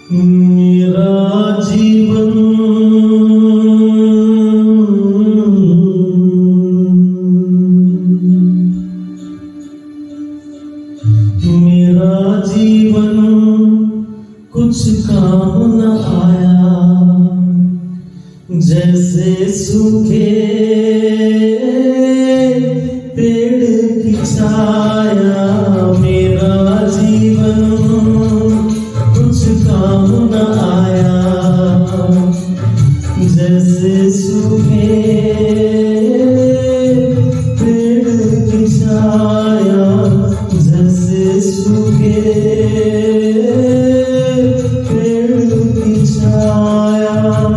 मेरा जीवन कुछ काम न आया, जैसे सूखे पेड़ की छाया। मेरा जीवन कुछ काम न आया, जैसे सूखे पेड़ की छाया, जैसे सूखे पेड़ की छाया।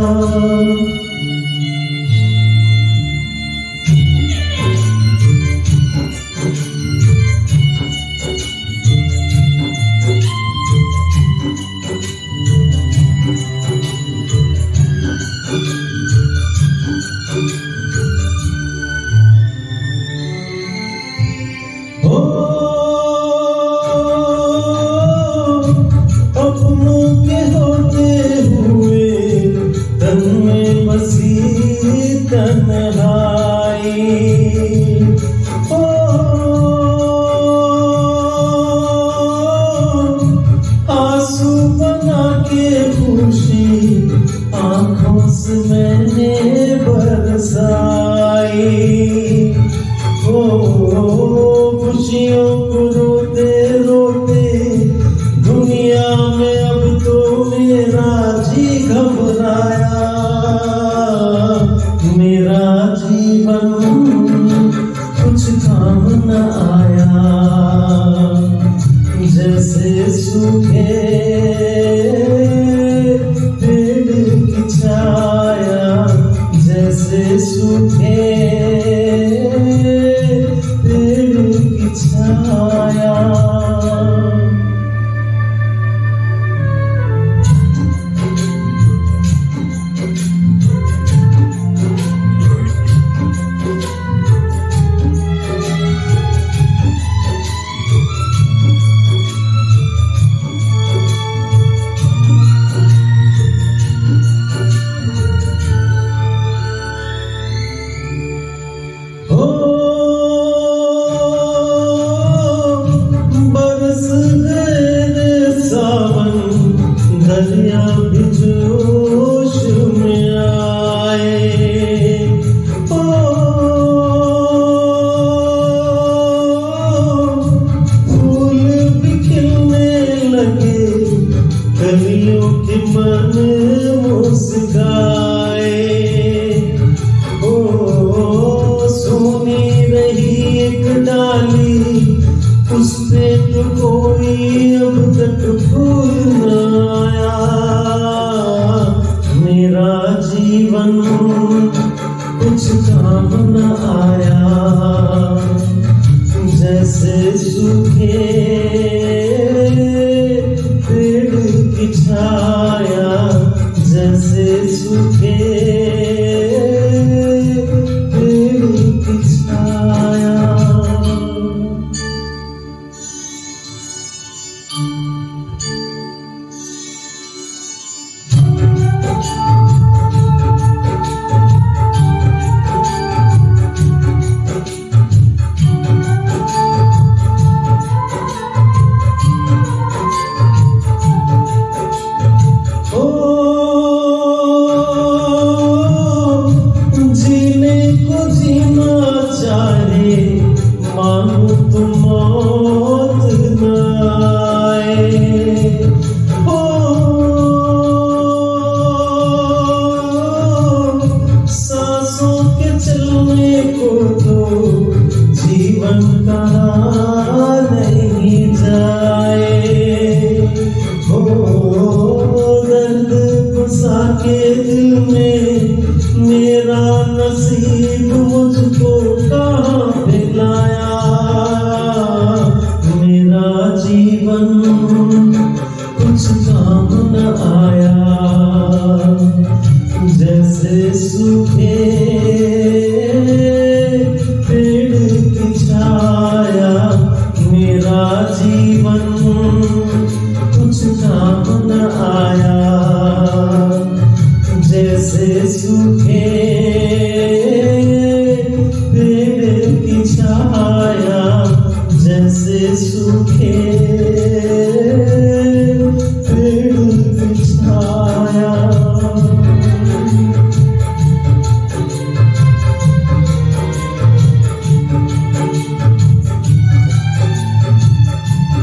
अपनों के होते हुए तन में बसी तन्हाई। आंसू बना के खुशी आंखों से मैंने बरसाई। खुशियों को रोते रोते दुनिया में अब तो मेरा जी घबराया। मेरा जीवन कुछ काम न आया, जैसे सूखे पेड़ की छाया, जैसे सूखे पेड़ की छाया। दरिया भी जोश में आए। फूल भी खिलने लगे, कलियों के मन मुस्काए। सोनी रही एक डाली, उस पे तो कोई अब तक फूल न आया। मेरा जीवन कुछ काम न आया, जैसे सूखे पेड़ की छाया, जैसे सूखे पेड़ की छाया। जीने को जीना चाहे, मानो तो मौत न आए। सांसों के चलने को तो जीवन कहा नहीं जाए। दर्द घुसा के दिल में मेरा नसीब मुझको कहाँ पे लाया। मेरा जीवन कुछ काम न आया, जैसे सूखे पेड़ की छाया। मेरा जीवन कुछ काम न आया, सूखे पेड़ की छाया, जैसे सूखे